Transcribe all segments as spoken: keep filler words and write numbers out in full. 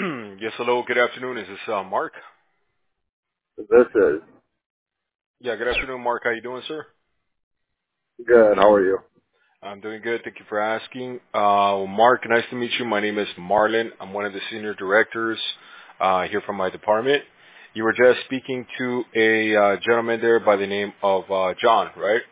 Yes, hello. Good afternoon. Is this uh, Mark? This is Yeah, good afternoon, Mark. How you doing, sir? good. How are you? I'm doing good. Thank you for asking. Uh, Mark, nice to meet you. My name is Marlon. I'm one of the senior directors uh, here from my department. You were just speaking to a uh, gentleman there by the name of uh, John, right?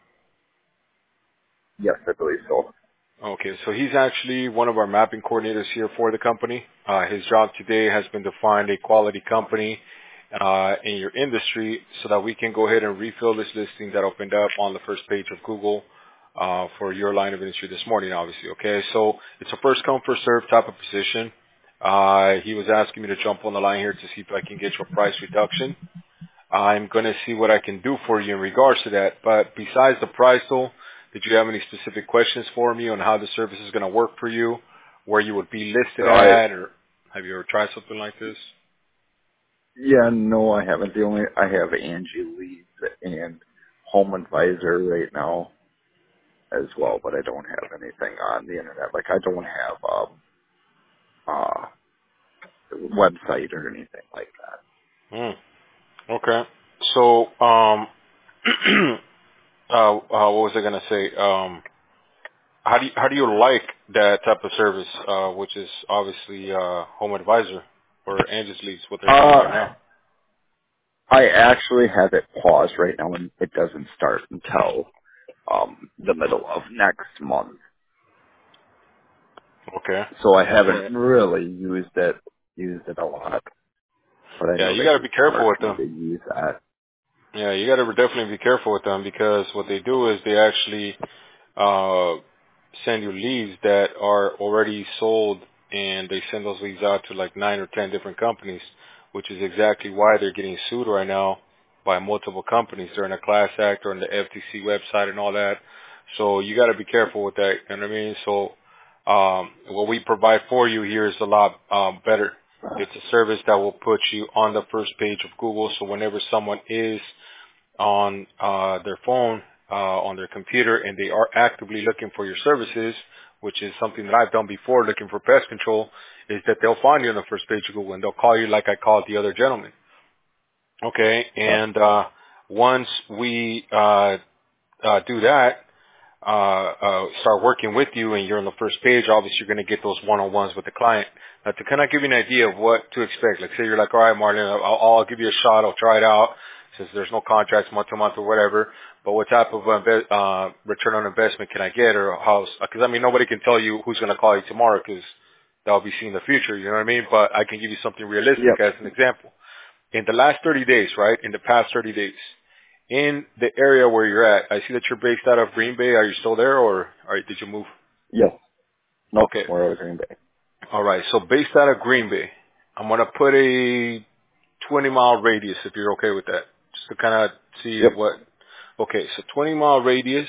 Yes, I believe so. Okay, so he's actually one of our mapping coordinators here for the company. Uh, his job today has been to find a quality company uh, in your industry so that we can go ahead and refill this listing that opened up on the first page of Google uh, for your line of industry this morning, obviously. Okay, so it's a first come, first serve type of position. Uh, he was asking me to jump on the line here to see if I can get you a price reduction. I'm going to see what I can do for you in regards to that. But besides the price, though, did you have any specific questions for me on how the service is going to work for you, where you would be listed I at, or have you ever tried something like this? yeah, no, I haven't. The only I have Angie Leeds and Home Advisor right now as well, but I don't have anything on the internet. Like I don't have um uh website or anything like that. Hmm. Okay. So, um, uh, uh, what was I going to say? Um, how do you, how do you like that type of service, uh, which is obviously uh, Home Advisor or Angie's Leads, what they're doing right Uh now? I actually have it paused right now, and it doesn't start until um the middle of next month. Okay. So I haven't really used it used it a lot, but I Yeah, know you they got to do be careful charge with me them. to use that. Yeah, you got to definitely be careful with them because what they do is they actually uh, send you leads that are already sold, and they send those leads out to like nine or ten different companies, which is exactly why they're getting sued right now by multiple companies. They're in a class act or on the F T C website and all that. So you got to be careful with that. You know what I mean? So um, what we provide for you here is a lot um, better. It's a service that will put you on the first page of Google. So whenever someone is on uh, their phone, uh, on their computer, and they are actively looking for your services, which is something that I've done before, looking for pest control, is that they'll find you on the first page of Google and they'll call you like I called the other gentleman. Okay, Yep. and uh, once we uh, uh, do that, uh, uh, start working with you and you're on the first page, obviously you're going to get those one-on-ones with the client. Now, to kind of give you an idea of what to expect, like say you're like, all right, Martin, I'll, I'll give you a shot. I'll try it out since there's no contracts month to month or whatever. But what type of inve- uh, return on investment can I get, or how? Because I mean, nobody can tell you who's going to call you tomorrow because that'll be seen in the future. You know what I mean? But I can give you something realistic Yep. as an example. In the last thirty days, right? In the past thirty days, in the area where you're at, I see that you're based out of Green Bay. Are you still there, or or did you move? Yes. Nope. Okay. We're out of Green Bay. All right. So based out of Green Bay, I'm gonna put a twenty mile radius if you're okay with that, just to kind of see Yep. what. Okay, so twenty mile radius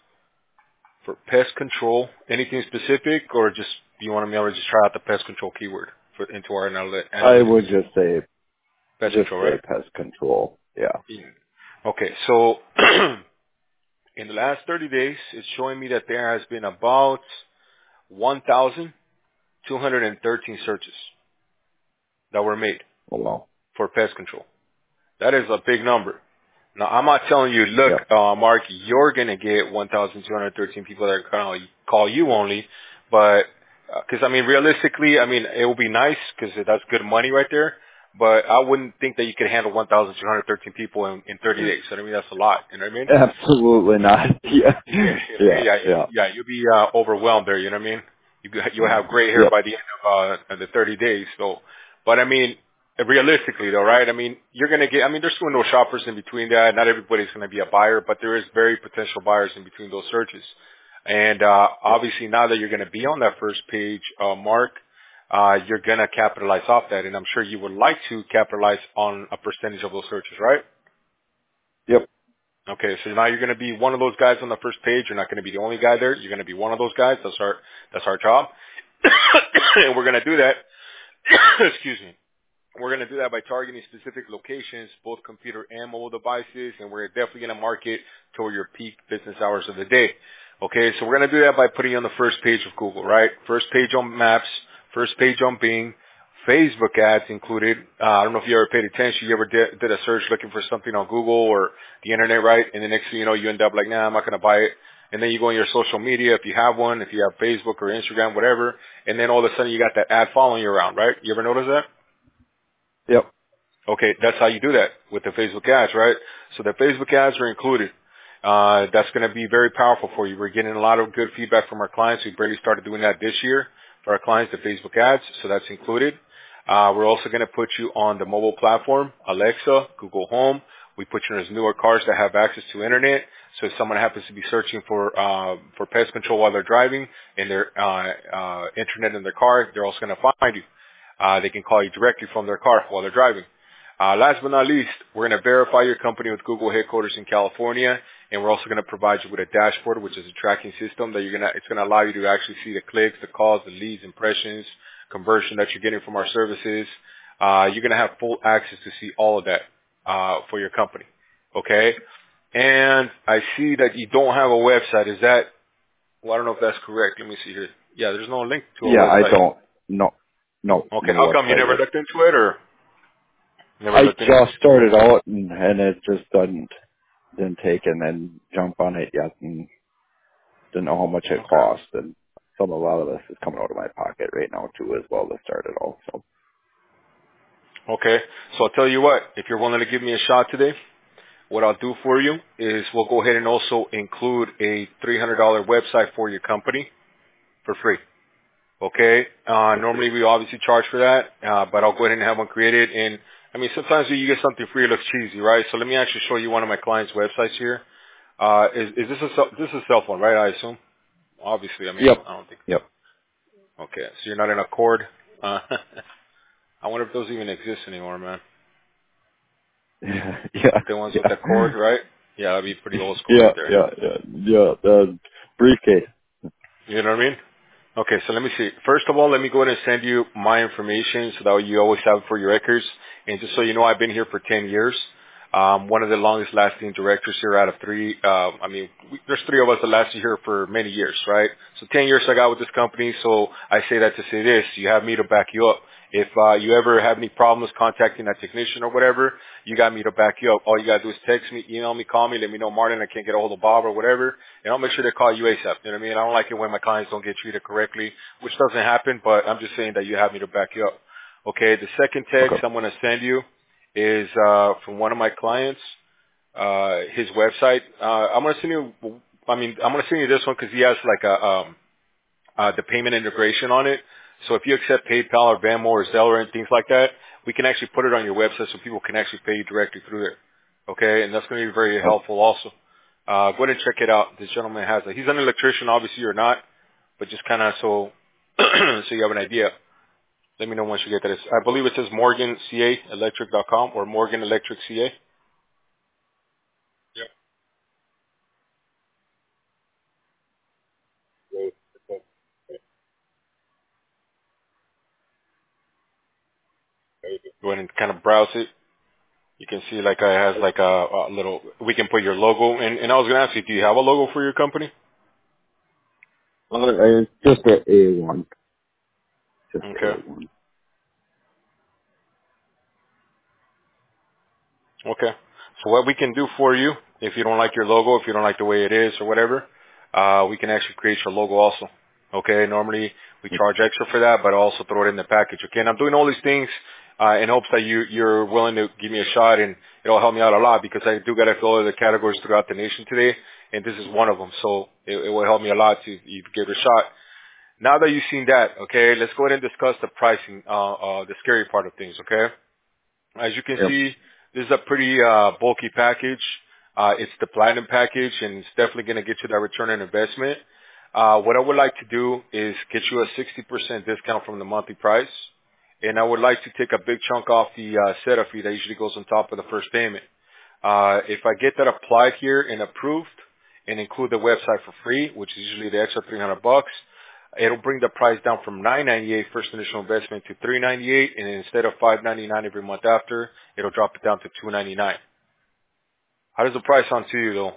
for pest control. Anything specific, or just you want me to just try out the pest control keyword for into our anal- I analytics? would just say Pest just control, say right? pest control. Yeah. Yeah. Okay, so in the last thirty days, it's showing me that there has been about one thousand two hundred thirteen searches that were made Oh well. for pest control. That is a big number. Now, I'm not telling you, look, Yep. uh, Mark, you're going to get one thousand two hundred thirteen people that are going to call you only, but, because, I mean, realistically, I mean, it will be nice because that's good money right there, but I wouldn't think that you could handle one thousand two hundred thirteen people in, in thirty days. So, I mean, that's a lot. You know what I mean? Absolutely not. Yeah. Yeah, Yeah. yeah, Yeah. yeah. You'll be uh, overwhelmed there. You know what I mean? You you'll have gray hair Yep. by the end of uh, the thirty days. So, but I mean, realistically though, right? I mean, you're gonna get. I mean, there's window shoppers in between that. Not everybody's gonna be a buyer, but there is very potential buyers in between those searches. And uh, obviously, now that you're gonna be on that first page, uh, Mark, uh, you're gonna capitalize off that, and I'm sure you would like to capitalize on a percentage of those searches, right? Yep. Okay, so now you're going to be one of those guys on the first page. You're not going to be the only guy there. You're going to be one of those guys. That's our that's our job, and we're going to do that. Excuse me. We're going to do that by targeting specific locations, both computer and mobile devices, and we're definitely going to market toward your peak business hours of the day. Okay, so we're going to do that by putting you on the first page of Google, right? First page on Maps, first page on Bing, Facebook ads included. Uh, I don't know if you ever paid attention. You ever did, did a search looking for something on Google or the internet, right? And the next thing you know, you end up like, nah, I'm not going to buy it. And then you go on your social media, if you have one, if you have Facebook or Instagram, whatever. And then all of a sudden you got that ad following you around, right? You ever notice that? Yep. Okay, that's how you do that with the Facebook ads, right? So the Facebook ads are included. Uh, that's going to be very powerful for you. We're getting a lot of good feedback from our clients. We barely started doing that this year for our clients, the Facebook ads, so that's included. Uh, we're also going to put you on the mobile platform, Alexa, Google Home. We put you in those newer cars that have access to internet. So if someone happens to be searching for uh, for pest control while they're driving and their uh, uh, internet in their car, they're also going to find you. Uh, they can call you directly from their car while they're driving. Uh, last but not least, we're going to verify your company with Google headquarters in California, and we're also going to provide you with a dashboard, which is a tracking system that you're going to, it's going to allow you to actually see the clicks, the calls, the leads, impressions, conversion that you're getting from our services. Uh, you're going to have full access to see all of that, uh, for your company. Okay. And I see that you don't have a website. Is that, well, I don't know if that's correct. Let me see here. Yeah, there's no link to a Yeah, I website. don't. No, no, Okay. no How come you website never yet. looked into it or never I looked into it? just started out and, and it just didn't didn't take and then jump on it yet and didn't know how much it Okay. cost and some a lot of this is coming out of my pocket right now too as well to start it all. So Okay. So I'll tell you what, if you're willing to give me a shot today, what I'll do for you is we'll go ahead and also include a three hundred dollars website for your company for free. Okay. Uh, normally we obviously charge for that, uh, but I'll go ahead and have one created. And I mean, sometimes when you get something free, it looks cheesy, right? So let me actually show you one of my clients' websites here. Uh, is, is this a cell, this is a cell phone, right? I assume. Obviously, I mean, yep, I don't think. yep. Okay. So you're not in a cord. Uh, I wonder if those even exist anymore, man. yeah, The ones with yeah, the cord, right? Yeah, that'd be pretty old school yeah, right there. yeah, yeah, yeah. The briefcase. You know what I mean? Okay, so let me see. First of all, let me go ahead and send you my information so that you always have it for your records. And just so you know, I've been here for ten years. Um, one of the longest lasting directors here out of three. Uh, I mean, we, there's three of us that lasted here for many years, right? So ten years I got with this company. So I say that to say this. You have me to back you up. If uh, you ever have any problems contacting a technician or whatever, you got me to back you up. All you got to do is text me, email me, call me, let me know, Martin, I can't get a hold of Bob or whatever, and I'll make sure they call you ASAP. You know what I mean? I don't like it when my clients don't get treated correctly, which doesn't happen, but I'm just saying that you have me to back you up. Okay, the second text Okay. I'm going to send you is uh, from one of my clients, uh, his website. Uh, I'm going to send you, I mean, I'm going to send you this one because he has like a, um, uh, the payment integration on it. So if you accept PayPal or Venmo or Zelle and things like that, we can actually put it on your website so people can actually pay you directly through there. Okay, and that's going to be very Oh, helpful also. Uh, go ahead and check it out. This gentleman has it. He's an electrician, obviously, or not, but just kind of so so you have an idea. Let me know once you get that. It's, I believe it says Morgan C A Electric dot com or Morgan Electric C A. Yep. Go ahead and kind of browse it. You can see like it has like a, a little, we can put your logo. And, and I was going to ask you, do you have a logo for your company? well, it's just a A one, just a Okay. one. Okay. So what we can do for you, if you don't like your logo, if you don't like the way it is or whatever, uh, we can actually create your logo also. Okay. Normally we charge extra for that, but also throw it in the package. Okay. And I'm doing all these things, uh, in hopes that you, you're willing to give me a shot, and it'll help me out a lot because I do got to fill other categories throughout the nation today. And this is one of them. So it, it will help me a lot to you give it a shot. Now that you've seen that, okay, let's go ahead and discuss the pricing, uh, uh, the scary part of things, okay? As you can Yep. see, this is a pretty, uh, bulky package. Uh, it's the platinum package, and it's definitely going to get you that return on investment. Uh, what I would like to do is get you a sixty percent discount from the monthly price. And I would like to take a big chunk off the, uh, setup fee that usually goes on top of the first payment. Uh, if I get that applied here and approved and include the website for free, which is usually the extra three hundred bucks, it'll bring the price down from nine ninety-eight first initial investment to three ninety-eight, and instead of five ninety-nine every month after, it'll drop it down to two ninety-nine. How does the price sound to you though?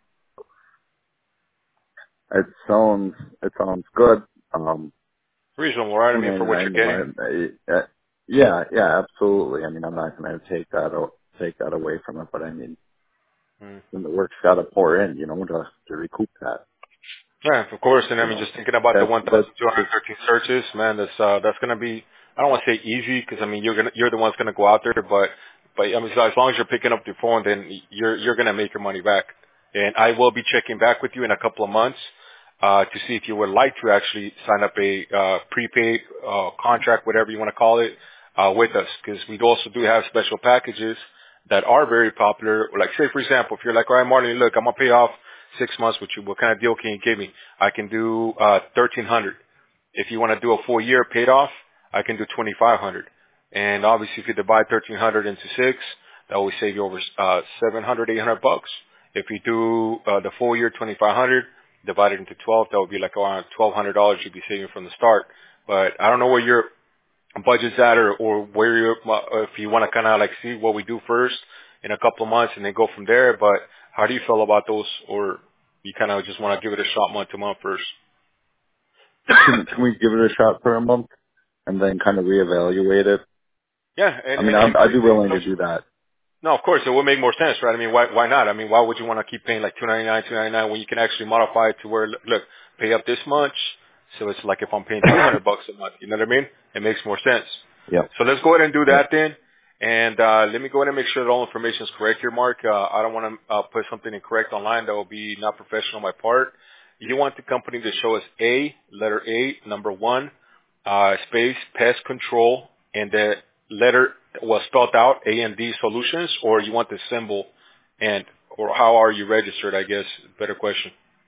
It sounds, it sounds good. Um, Reasonable, right? I two mean, for ninety what you're nine. getting. Uh, Yeah, yeah, absolutely. I mean, I'm not going to take that o- take that away from it, but I mean, Mm. when the work's got to pour in, you know, to to recoup that. Yeah, of course. And I You mean, know, just thinking about the that's that's one thousand two hundred just thirteen searches, man, that's uh, that's gonna be. I don't want to say easy because I mean you're gonna you're the one's gonna go out there, but but I mean so as long as you're picking up the phone, then you're you're gonna make your money back. And I will be checking back with you in a couple of months uh, to see if you would like to actually sign up a uh, prepaid uh, contract, whatever you want to call it, uh, with us because we also do have special packages that are very popular. Like say for example, if you're like, all right, Marlon, look, I'm gonna pay off six months with you. What kind of deal can you give me? I can do uh thirteen hundred. If you want to do a full year paid off, I can do twenty five hundred. And obviously, if you divide thirteen hundred into six, that will save you over uh seven hundred, eight hundred bucks. If you do uh, the full year twenty five hundred divided into twelve, that would be like around twelve hundred dollars you'd be saving from the start. But I don't know where your budget's at, or or where you if you want to kind of like see what we do first in a couple of months and then go from there. But how do you feel about those, or you kind of just want to give it a shot month to month first? can can we give it a shot for a month and then kind of reevaluate it? Yeah, I and mean, and if I'm, you I'd feel be willing no, to do that. no, of course it would make more sense, right? I mean, why why not? I mean, why would you want to keep paying like two ninety nine, two ninety nine when you can actually modify it to where look, look, pay up this much, so it's like if I'm paying two hundred bucks a month, you know what I mean? It makes more sense. Yep, So let's go ahead and do that yep, then. And uh, let me go ahead and make sure that all information is correct here, Mark. Uh, I don't want to uh, put something incorrect online that will be not professional on my part. You want the company to show us A, letter A, number one, uh, space, pest control, and the letter was spelled out, A and D Solutions, or you want the symbol and, or how are you registered, I guess, better question.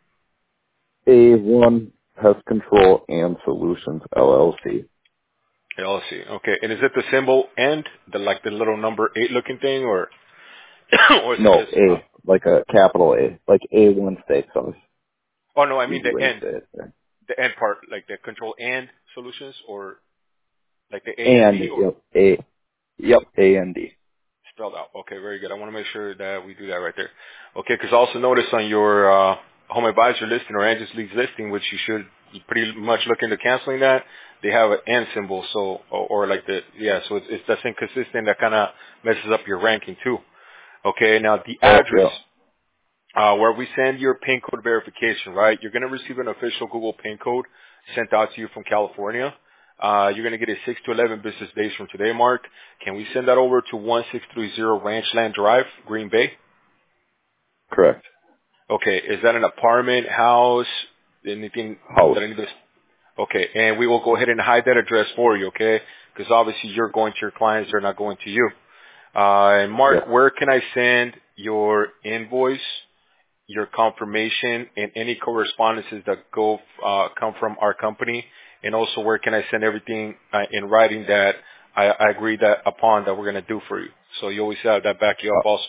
A one Pest Control and Solutions L L C. L L C. Okay. And is it the symbol and the, like the little number eight looking thing, or, or is it No, just, uh, A, like a capital A, like A one Steakhouse. oh no, I mean Easy the way to end, say it there. the end part, like the control and solutions, or like the A and And, D, or yep, A, yep, A and D. spelled out. Okay, very good. I want to make sure that we do that right there. Okay, because I also noticed on your uh, home advisor listing or Angie's Leads listing, which you should pretty much look into canceling that, they have an and symbol, so or, or like the yeah, so it's, it's that's inconsistent. That kind of messes up your ranking too. Okay, now the Oh, address yeah, uh, where we send your PIN code verification, right? You're going to receive an official Google PIN code sent out to you from California. Uh, you're going to get it six to eleven business days from today, Mark. Can we send that over to one six three zero Ranchland Drive, Green Bay? correct. Okay. Is that an apartment, house, anything House. that I need to? Okay. And we will go ahead and hide that address for you, okay? Because obviously you're going to your clients, they're not going to you. Uh, and Mark, Yep. where can I send your invoice, your confirmation, and any correspondences that go uh, come from our company, and also where can I send everything uh, in writing that I, I agree that upon that we're going to do for you. So you always have that back you up also.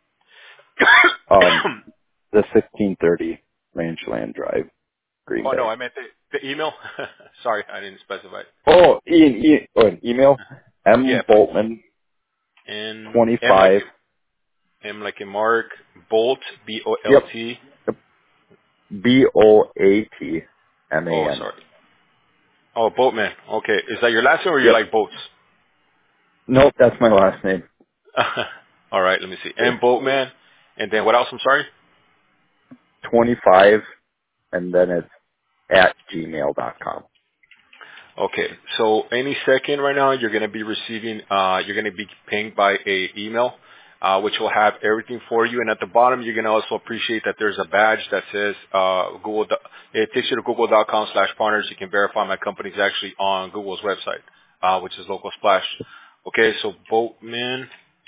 Uh, um, the sixteen thirty Ranchland Drive, Green Oh no, Bay. I meant the, the email. Sorry, I didn't specify. Oh, e- e- oh, an email, Yeah, M please. Boltman, And M like twenty-five. in, M like in Mark Bolt B O L Yep. T. B O A T M A Oh, N. sorry. Oh, Boatman. Okay, is that your last name or you Yep. like boats? Nope, that's my last name. All right, let me see. Yeah. M Boatman, and then what else? I'm sorry. twenty-five, and then it's at gmail dot com. Okay, so any second right now, you're going to be receiving, uh, you're going to be pinged by a email, uh, which will have everything for you. And at the bottom, you're going to also appreciate that there's a badge that says, uh, Google, do- it takes you to google.com slash partners. You can verify my company's actually on Google's website, uh, which is Local Splash. Okay, so Boatman.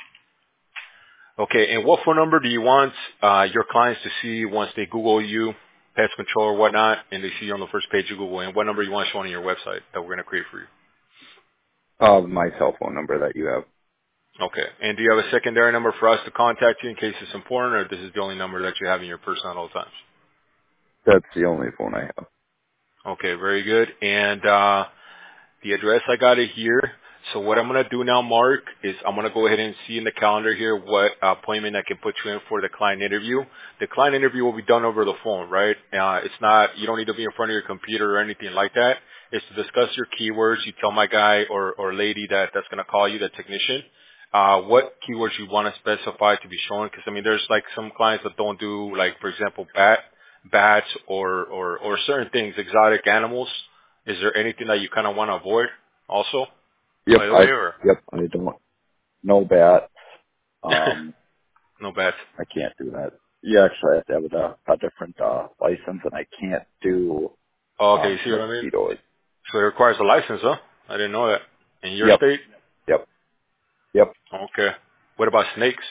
Okay, and what phone number do you want, uh, your clients to see once they Google you, pest control or whatnot, and they see you on the first page of Google, and what number you want shown on your website that we're going to create for you? Uh, my cell phone number that you have. Okay. And do you have a secondary number for us to contact you in case it's important, or this is the only number that you have in your person at all times? That's the only phone I have. Okay, very good. And uh the address I got it here. So what I'm going to do now, Mark, is I'm going to go ahead and see in the calendar here what appointment I can put you in for the client interview. The client interview will be done over the phone, right? Uh, it's not, you don't need to be in front of your computer or anything like that. It's to discuss your keywords. You tell my guy or, or lady that that's going to call you, the technician, uh, what keywords you want to specify to be shown. Because, I mean, there's like some clients that don't do, like, for example, bat, bats or, or, or certain things, exotic animals. Is there anything that you kind of want to avoid also? Yep, By the I way, or yep, I don't no bat. Um, no bad. I can't do that. You actually have to have a, a different uh, license, and I can't do Oh, okay, you um, see what I mean? mosquitoes. So it requires a license, huh? I didn't know that. In your Yep, state? yep, yep. Okay. What about snakes?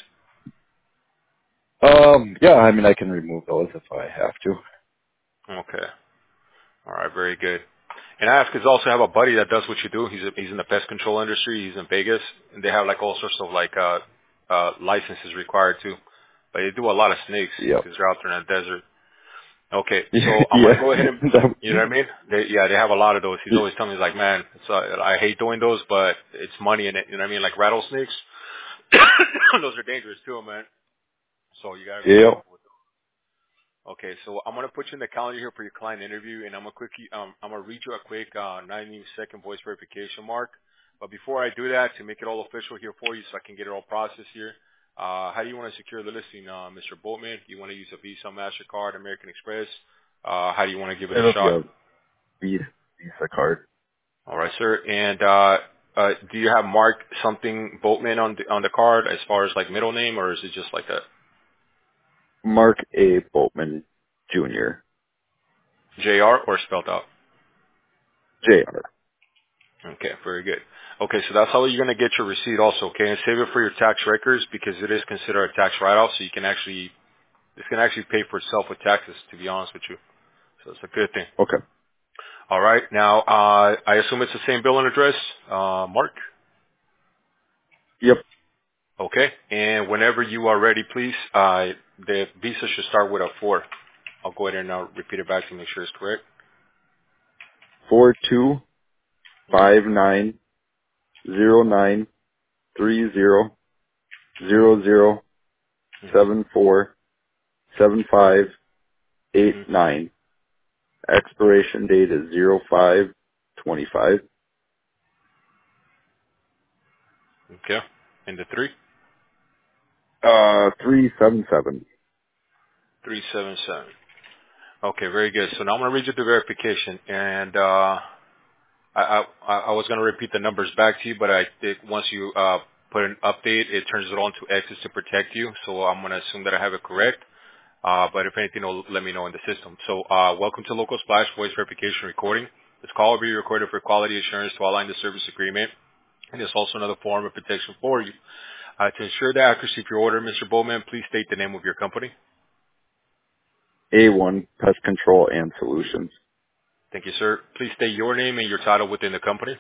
Um, yeah, I mean, I can remove those if I have to. Okay. All right, very good. And I ask because I also have a buddy that does what you do. He's a, he's in the pest control industry. He's in Vegas, and they have like all sorts of like uh uh licenses required too. But they do a lot of snakes Yep. because they're out there in the desert. Okay, so I'm gonna yeah. go ahead and, That- you know what I mean? They, yeah, they have a lot of those. He's always telling me, like, man, it's, uh, I hate doing those, but it's money in it. You know what I mean? Like rattlesnakes, those are dangerous too, man. So you gotta be yep. careful with them. Okay, so I'm gonna put you in the calendar here for your client interview, and I'm gonna quick, um, I'm gonna read you a quick uh, ninety second voice verification mark. But before I do that, to make it all official here for you, so I can get it all processed here. Uh, how do you want to secure the listing, uh, Mister Boatman? Do you want to use a Visa, Mastercard, American Express? Uh, how do you want to give it a It'll be shot? a Visa Visa card. All right, sir. And uh, uh, do you have Mark something Boatman on the on the card as far as like middle name, or is it just like a Mark A. Boatman, Junior J R or spelled out? J R. Okay, very good. Okay, so that's how you're going to get your receipt also, okay? And save it for your tax records because it is considered a tax write-off, so you can actually, this can actually pay for itself with taxes, to be honest with you. So it's a good thing. Okay. All right, now, uh, I assume it's the same bill and address, uh, Mark? Yep. Okay, and whenever you are ready, please, uh, the visa should start with a four. I'll go ahead and uh, repeat it back to make sure it's correct. Four two five Mm-hmm. nine zero nine three zero zero zero seven four seven five eight Mm-hmm. nine. Expiration date is zero five twenty five. Okay, and the three? Uh, three seven seven. three seven seven. Okay, very good. So now I'm going to read you the verification, and uh, I, I, I was going to repeat the numbers back to you, but I think once you uh, put an update, it turns it on to X's to protect you. So I'm going to assume that I have it correct. Uh, but if anything, it'll let me know in the system. So uh, welcome to Local Splash Voice Verification Recording. This call will be recorded for quality assurance to align the service agreement, and it's also another form of protection for you. Uh, to ensure the accuracy of your order, Mister Bowman, please state the name of your company. A one Pest Control and Solutions. Thank you, sir. Please state your name and your title within the company.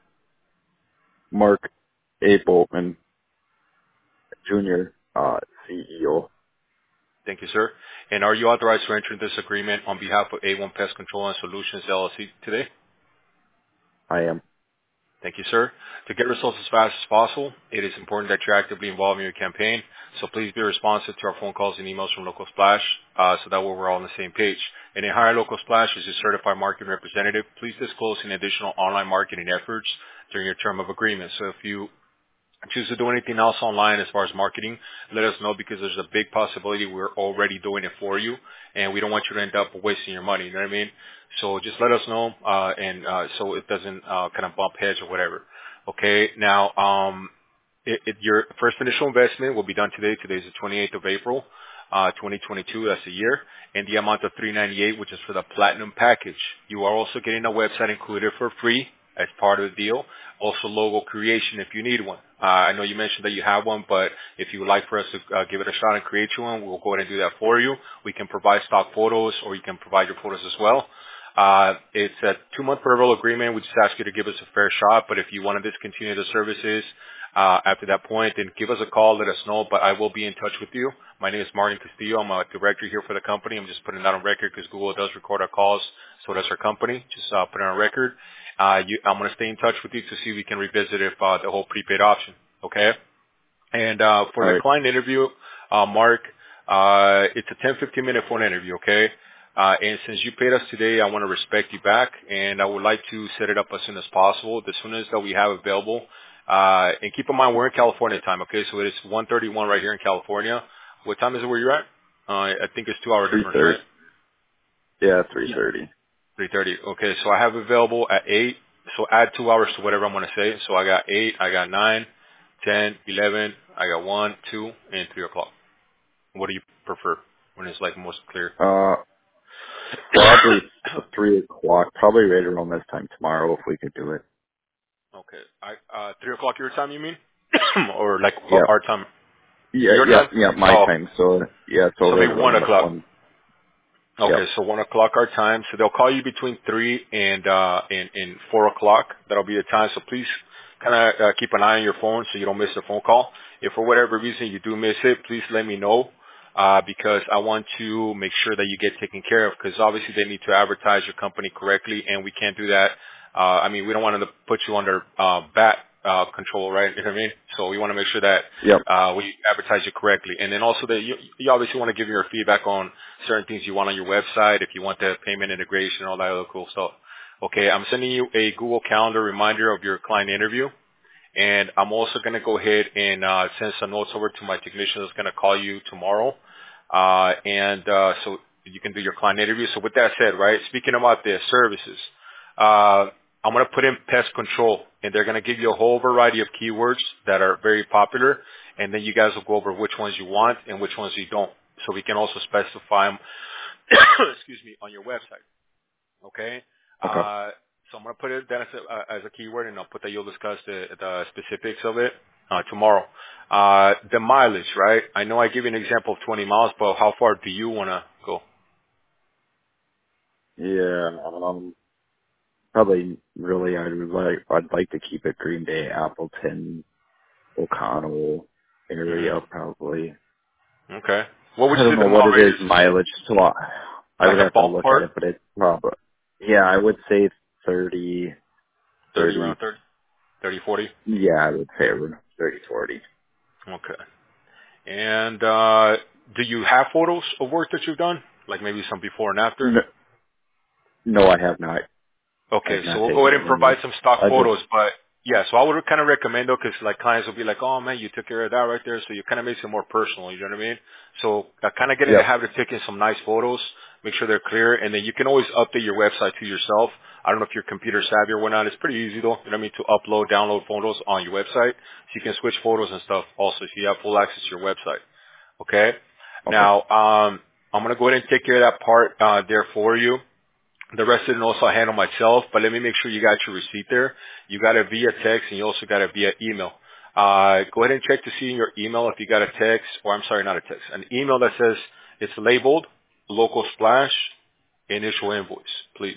Mark A. Boatman, Junior, uh, C E O. Thank you, sir. And are you authorized to enter this agreement on behalf of A one Pest Control and Solutions, L L C today? I am. Thank you, sir. To get results as fast as possible, it is important that you're actively involved in your campaign. So please be responsive to our phone calls and emails from Local Splash, uh, so that way we're all on the same page. And in hire Local Splash as your certified marketing representative, please disclose any additional online marketing efforts during your term of agreement. So if you choose to do anything else online as far as marketing, let us know because there's a big possibility we're already doing it for you, and we don't want you to end up wasting your money. You know what I mean? So just let us know, uh, and uh, so it doesn't uh, kind of bump heads or whatever. Okay. Now, um, it, it, your first initial investment will be done today. Today is the twenty-eighth of April, uh, twenty twenty-two. That's a year, and the amount of three ninety-eight, which is for the platinum package. You are also getting a website included for free as part of the deal. Also, logo creation if you need one. Uh, I know you mentioned that you have one, but if you would like for us to uh, give it a shot and create you one, we'll go ahead and do that for you. We can provide stock photos, or you can provide your photos as well. Uh, it's a two-month payroll agreement. We just ask you to give us a fair shot, but if you want to discontinue the services, Uh, after that point, then give us a call, let us know, but I will be in touch with you. My name is Martin Castillo. I'm a director here for the company. I'm just putting that on record because Google does record our calls, so does our company. Just uh, put it on record. Uh, you, I'm going to stay in touch with you to see if we can revisit if uh, the whole prepaid option, okay? And uh, for All the right. client interview, uh, Mark, uh, it's a ten, fifteen minute phone interview, okay? Uh, and since you paid us today, I want to respect you back, and I would like to set it up as soon as possible, as soon as that we have available. Uh, and keep in mind, we're in California time, okay? So it's one thirty-one right here in California. What time is it where you're at? Uh, I think it's two hour Three difference, thirty. right? Yeah, three thirty. three thirty. Okay, so I have available at eight. So add two hours to whatever I'm going to say. So I got eight, I got nine, ten, eleven, I got one, two, and three o'clock. What do you prefer when it's like most clear? Uh, probably three o'clock. Probably right around this time tomorrow if we could do it. Okay. I, uh, three o'clock your time, you mean? Or like Yeah. our time? Yeah, Your yeah, time? yeah, my Oh, time. So, yeah, so so right maybe one around that o'clock. one. Okay, Yep. so one o'clock our time. So they'll call you between three and uh and, and four o'clock. That'll be the time. So please kind of uh, keep an eye on your phone so you don't miss the phone call. If for whatever reason you do miss it, please let me know uh because I want to make sure that you get taken care of because obviously they need to advertise your company correctly and we can't do that. Uh I mean we don't want to put you under uh bat uh control, right? You know what I mean? So we want to make sure that Yep. uh we advertise you correctly. And then also that you, you obviously want to give your feedback on certain things you want on your website, if you want the payment integration, all that other cool stuff. Okay, I'm sending you a Google Calendar reminder of your client interview. And I'm also going to go ahead and uh, send some notes over to my technician that's going to call you tomorrow. Uh, and uh, so you can do your client interview. So with that said, right, speaking about the services, uh, I'm going to put in pest control, and they're going to give you a whole variety of keywords that are very popular, and then you guys will go over which ones you want and which ones you don't. So we can also specify them, excuse me, on your website. Okay? Okay. Uh, so I'm going to put it down as a, uh, as a keyword, and I'll put that you'll discuss the, the specifics of it uh, tomorrow. Uh, the mileage, right? I know I give you an example of twenty miles, but how far do you want to go? Yeah, um, probably really I'd like, I'd like to keep it Green Bay, Appleton, O'Connell area, hmm probably. Okay. What would I you don't say know the what mile it is radius? mileage, so I I Like would a have to look at ballpark? it, but it's probably, yeah, I would say thirty, thirty, thirty. around thirty, thirty, forty. Yeah, I would say around thirty, forty. Okay. And uh, do you have photos of work that you've done? Like maybe some before and after? No, no, I have not. I Okay, have so not we'll go taken ahead and provide any. some stock I just, photos, but yeah, so I would kind of recommend though, because like clients will be like, oh man, you took care of that right there, so you kind of makes it more personal, you know what I mean? So uh, kind of get in the yep. habit of taking some nice photos, make sure they're clear, and then you can always update your website to yourself. I don't know if you're computer savvy or whatnot. It's pretty easy though, you know what I mean, to upload, download photos on your website, so you can switch photos and stuff also, so you have full access to your website. Okay? Okay. Now, um, I'm gonna go ahead and take care of that part uh, there for you. The rest of it also I handle myself, but let me make sure you got your receipt there. You got it via text and you also got it via email. Uh, go ahead and check to see in your email if you got a text, or I'm sorry, not a text, an email that says it's labeled local splash initial invoice, please.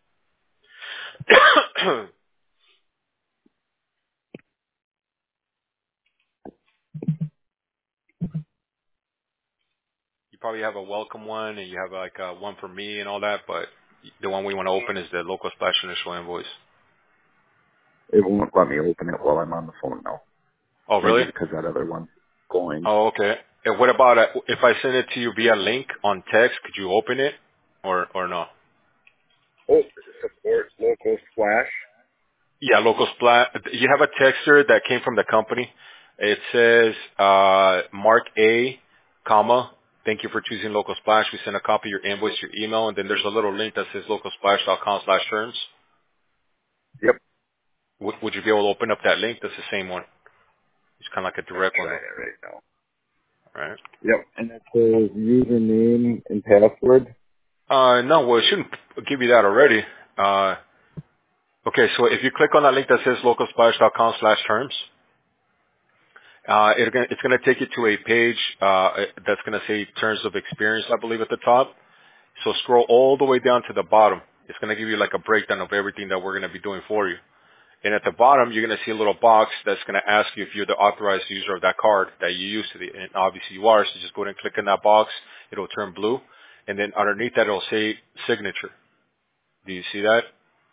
You probably have a welcome one and you have like uh one for me and all that, but the one we want to open is the local splash initial invoice. It won't let me open it while I'm on the phone now. Oh, Maybe really? because that other one's going. Oh, okay. And what about uh, if I send it to you via link on text? Could you open it, or or no? Oh, support local splash. Yeah, local splat. You have a texter that came from the company. It says uh, Mark A, comma. Thank you for choosing Local Splash. We send a copy of your invoice, your email, and then there's a little link that says localsplash.com slash terms. Yep. Would, would you be able to open up that link? That's the same one. It's kind of like a I'm direct one, trying though. it right now. All right. Yep. And it says username and password. Uh, no, well, it shouldn't give you that already. Uh, okay, so if you click on that link that says localsplash.com slash terms, Uh, it, it's going to take you to a page uh, that's going to say terms of experience, I believe, at the top. So scroll all the way down to the bottom. It's going to give you like a breakdown of everything that we're going to be doing for you. And at the bottom, you're going to see a little box that's going to ask you if you're the authorized user of that card that you use today. And obviously you are, so just go ahead and click in that box. It'll turn blue. And then underneath that, it'll say signature. Do you see that?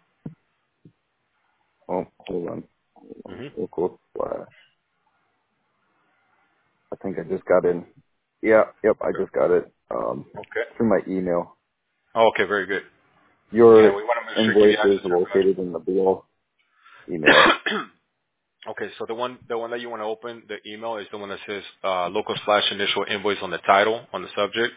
Oh, hold on. Hold on. hmm Local Splash. I think I just got in. Yeah, yep, I just got it. Um, Okay. through my email. Oh, okay, very good. Your Yeah, we want to make sure to give you invoice is access to located in the below email. everybody. Okay, so the one the one that you want to open, the email, is the one that says uh, local slash initial invoice on the title, on the subject.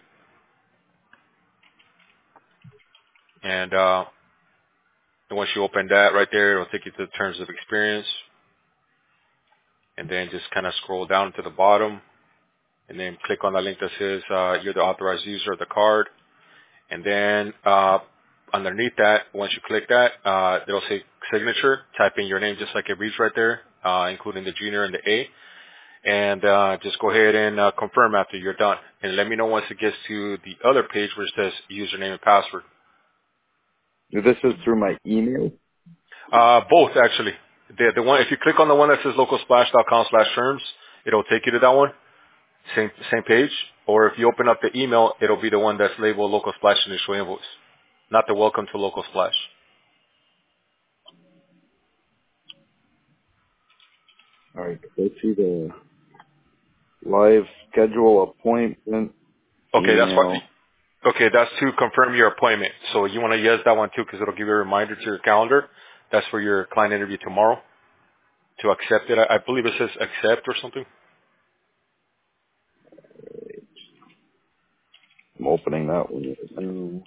And uh, and once you open that right there, it'll take you to the terms of experience. And then just kind of scroll down to the bottom. And then click on the link that says uh, you're the authorized user of the card. And then uh, underneath that, once you click that, uh, it'll say signature. Type in your name just like it reads right there, uh, including the junior and the A. And uh, just go ahead and uh, confirm after you're done. And let me know once it gets to the other page where it says username and password. This is through my email. Uh, both actually. The, the one, if you click on the one that says localsplash.com slash terms, it'll take you to that one. Same same page. Or if you open up the email, it'll be the one that's labeled Local Splash Initial Invoice, not the Welcome to Local Splash. All right, let's see the live schedule appointment Okay, that's what. email. Okay, that's to confirm your appointment. So you want to yes that one too, because it'll give you a reminder to your calendar. That's for your client interview tomorrow. To accept it, I, I believe it says accept or something. I'm opening that one right now.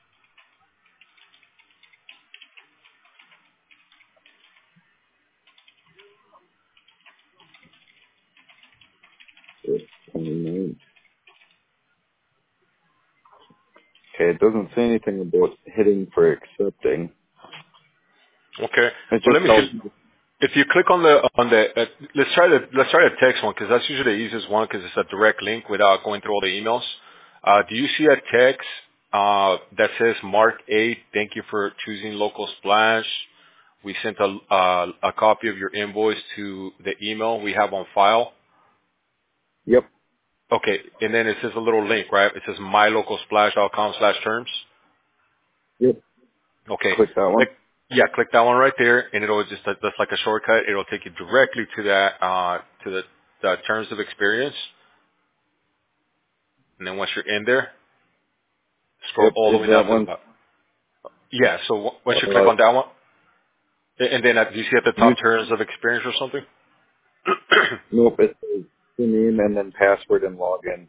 It's twenty-nine. Okay, it doesn't say anything about hitting for accepting. Okay. It Well, let just me tells see. me, If you click on the on the uh, let's try the let's try the text one because that's usually the easiest one because it's a direct link without going through all the emails. Uh, do you see a text uh, that says Mark eight? Thank you for choosing Local Splash. We sent a uh, a copy of your invoice to the email we have on file. yep, Okay, and then it says a little link, right? It says mylocalsplash.com slash terms. yep. Okay. Click that one. Click, yeah, click that one right there, and it'll just that's like a shortcut. It'll take you directly to that uh, to the, the terms of experience. And then once you're in there, scroll Yep, all the is way that down to the one? bottom. Yeah. So w- once you click Uh, on that one, and then uh, do you see at the you, top terms of experience or something? nope, it says name and then password and login.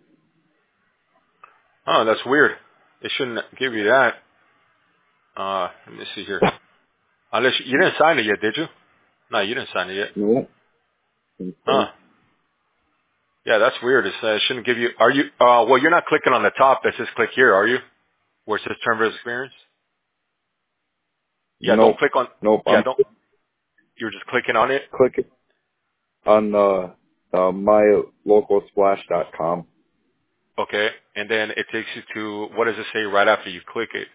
Oh, that's weird. It shouldn't give you that. Uh, let me see here. Unless you, you didn't sign it yet, did you? No, you didn't sign it yet. No, think Huh. so. Yeah, that's weird. It's, uh, it shouldn't give you. Are you? Uh, well, you're not clicking on the top that says click here, are you? Where it says terms of experience? Yeah, don't Nope, click on. nope. Yeah, I'm don't. You're just clicking on it. clicking on the uh, my local splash dot com. Okay, and then it takes you to what does it say right after you click it?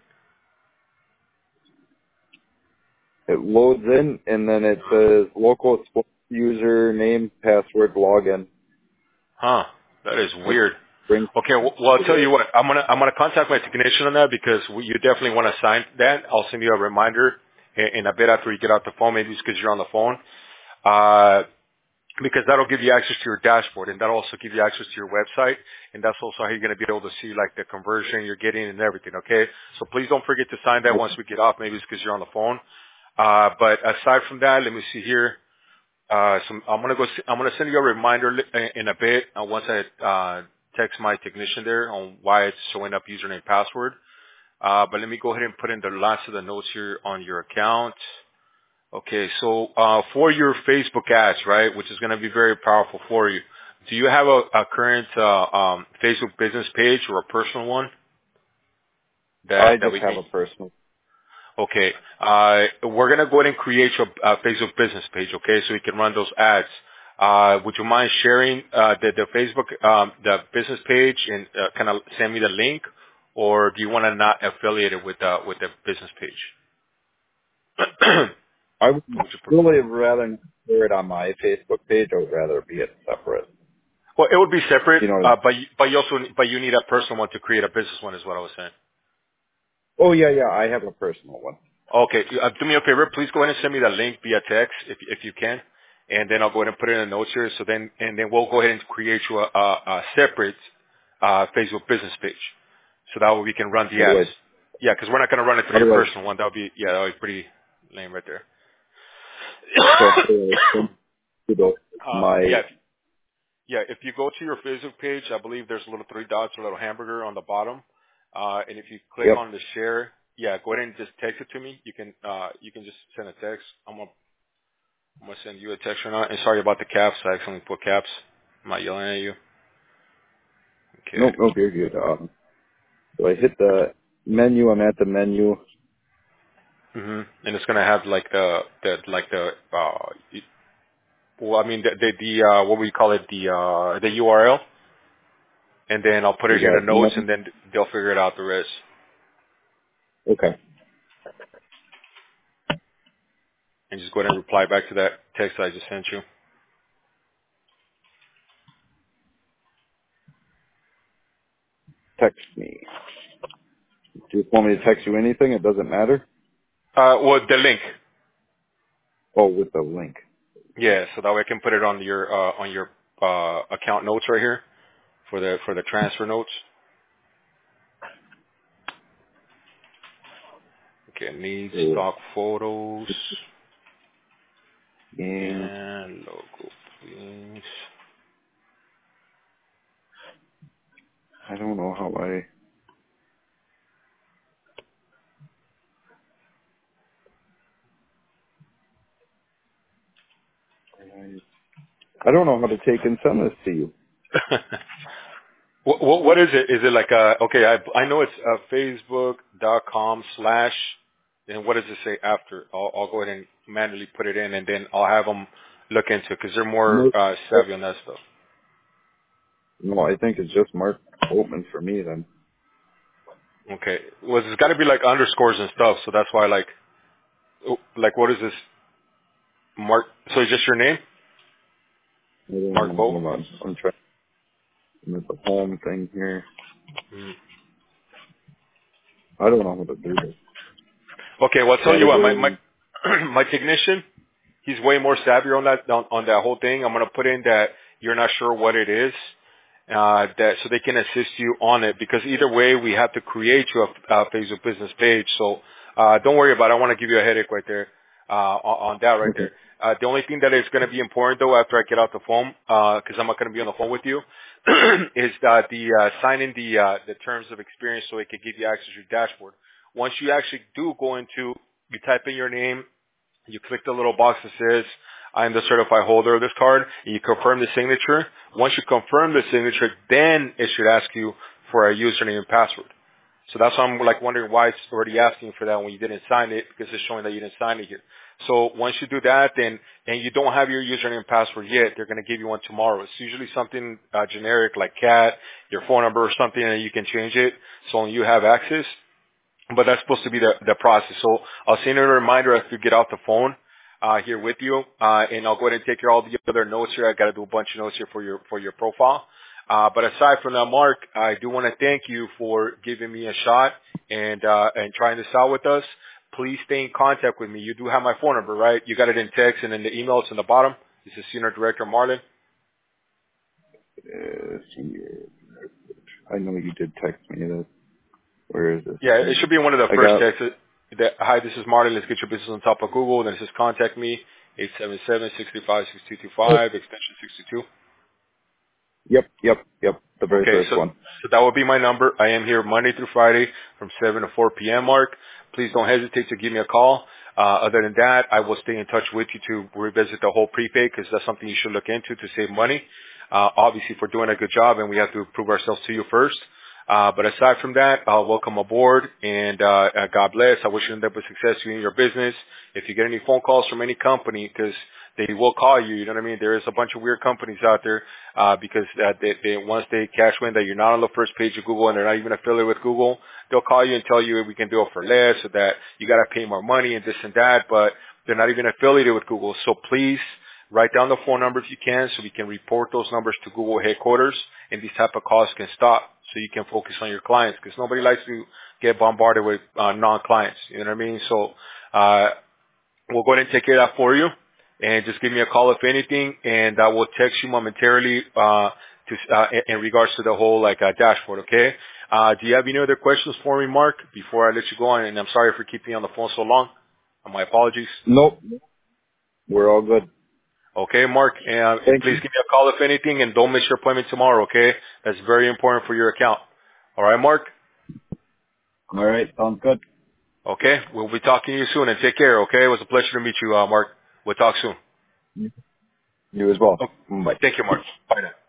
It loads in and then it says local splash user name, password, login. Huh? That is It weird. brings Okay, well, well I'll tell you what. I'm gonna I'm gonna contact my technician on that because we, you definitely want to sign that. I'll send you a reminder in, in a bit after you get off the phone. Maybe it's because you're on the phone. Uh, because that'll give you access to your dashboard and that'll also give you access to your website and that's also how you're going to be able to see like the conversion you're getting and everything. Okay. So please don't forget to sign that once we get off. Maybe it's because you're on the phone. Uh, but aside from that, let me see here. Uh, some, I'm going to go, I'm going to send you a reminder li- in in a bit uh, once I, uh, text my technician there on why it's showing up username and password. Uh, but let me go ahead and put in the last of the notes here on your account. Okay, so uh, for your Facebook ads, right, which is going to be very powerful for you, do you have a, a current uh, um, Facebook business page or a personal one I that that just we have can? a personal. Okay, uh, we're going to go ahead and create your uh, Facebook business page, okay, so we can run those ads. Uh, would you mind sharing uh, the, the Facebook, um, the business page, and uh, kind of send me the link, or do you want to not affiliate it with uh, with the business page? I would What would you prefer? really rather not share it on my Facebook page. I would rather be it separate. Well, it would be separate, You know what I uh, mean? but you, but you also but you need a personal one to create a business one, is what I was saying. Oh yeah, yeah. I have a personal one. Okay, uh, do me a favor. Please go ahead and send me the link via text if if you can, and then I'll go ahead and put it in the notes here. So then and then we'll go ahead and create you a, a, a separate uh, Facebook business page, so that way we can run the How do ads. I? Yeah, because we're not going to run it through How your do I? personal one. That would be yeah, that would be pretty lame right there. So how do I send to the, uh, my? yeah, Yeah, if you go to your Facebook page, I believe there's a little three dots, a little hamburger on the bottom. Uh, and if you click Yep. on the share, yeah, go ahead and just text it to me. You can, uh, you can just send a text. I'm gonna, I'm gonna send you a text right now. And sorry about the caps. I accidentally put caps. I'm not yelling at you. Okay. Nope. Nope. You're good. Um, so I hit the menu. I'm at the menu. hmm And it's gonna have like the, the, like the, uh, y- well, I mean, the, the, the uh, what we call it, the, uh, the U R L. And then I'll put Is it here in that the notes email? and then they'll figure it out the rest. Okay. And just go ahead and reply back to that text I just sent you. Text me. Do you want me to text you anything? It doesn't matter. Uh, well, the link. Oh, with the link. Yeah, so that way I can put it on your uh, on your uh, account notes right here for the for the transfer notes. Okay, need So, stock photos and and logo, please. I don't know how I. I I don't know how to take and send this to you. what, what what is it? Is it like a okay? I I know it's uh, Facebook dot com slash. And what does it say after? I'll, I'll go ahead and manually put it in, and then I'll have them look into it because they're more Mark, uh, savvy on that stuff. no, I think it's just Mark Oatman for me then. Okay, well, it's got to be like underscores and stuff, so that's why like oh, like what is this? Mark. So it's just your name, I don't Mark know. Boat. Hold on. I'm trying. I'm at the home thing here. Mm. I don't know how to do this. Okay, well, I'll tell you what, my my Category. my technician, he's way more savvy on that on, on that whole thing. I'm gonna put in that you're not sure what it is, uh, that so they can assist you on it because either way we have to create you a, a Facebook business page. So uh, don't worry about it. I want to give you a headache right there uh, on, on that right Okay. there. Uh, the only thing that is going to be important though after I get out the phone, because I'm not going to be on the phone with you, is that the uh, signing the uh, the terms of experience so it can give you access to your dashboard. Once you actually do go into, you type in your name, you click the little box that says, I am the certified holder of this card, and you confirm the signature. Once you confirm the signature, then it should ask you for a username and password. So that's why I'm like wondering why it's already asking for that when you didn't sign it, because it's showing that you didn't sign it here. So once you do that, then, and you don't have your username and password yet, they're going to give you one tomorrow. It's usually something uh, generic like cat, your phone number or something, and you can change it so only you have access. But that's supposed to be the, the process. So I'll send you a reminder as we get off the phone uh, here with you, uh, and I'll go ahead and take care of all the other notes here. I got to do a bunch of notes here for your for your profile. Uh, but aside from that, Mark, I do want to thank you for giving me a shot and uh, and trying this out with us. Please stay in contact with me. You do have my phone number, right? You got it in text and in the email. It's in the bottom. This is Senior Director Marlon. Uh, senior. I know you did text me this. Where is this Yeah, it thing? should be one of the I first got. texts. That, Hi, this is Martin. Let's get your business on top of Google. Then it says contact me, eight seven seven, six five, six two two five, extension sixty-two. Yep. Yep. Yep. The very Okay, first so, one. so that will be my number. I am here Monday through Friday from seven to four p.m. Mark. Please don't hesitate to give me a call. Uh, other than that, I will stay in touch with you to revisit the whole prepaid because that's something you should look into to save money. Uh, obviously, if we're doing a good job and we have to prove ourselves to you first. Uh, but aside from that, uh, welcome aboard and, uh, uh, God bless. I wish you nothing but success to you in your business. If you get any phone calls from any company, because they will call you, you know what I mean? There is a bunch of weird companies out there, uh, because, uh, they, they, once they catch wind that you're not on the first page of Google and they're not even affiliated with Google, they'll call you and tell you we can do it for less or that you got to pay more money and this and that. But They're not even affiliated with Google. So please write down the phone number if you can so we can report those numbers to Google headquarters and these type of calls can stop so you can focus on your clients because nobody likes to get bombarded with uh, non-clients. You know what I mean? So uh, we'll go ahead and take care of that for you. And just give me a call if anything, and I will text you momentarily uh, to uh, in, in regards to the whole like uh, dashboard. Okay? Uh, do you have any other questions for me, Mark? Before I let you go on, and I'm sorry for keeping you on the phone so long. Uh, my apologies. Nope. We're all good. Okay, Mark. And Thank please you. give me a call if anything, and don't miss your appointment tomorrow. Okay? That's very important for your account. All right, Mark. All right. Sounds good. Okay, we'll be talking to you soon, and take care. Okay, it was a pleasure to meet you, uh, Mark. We'll talk soon. You as well. Oh, Bye. thank you, Mark. Bye now.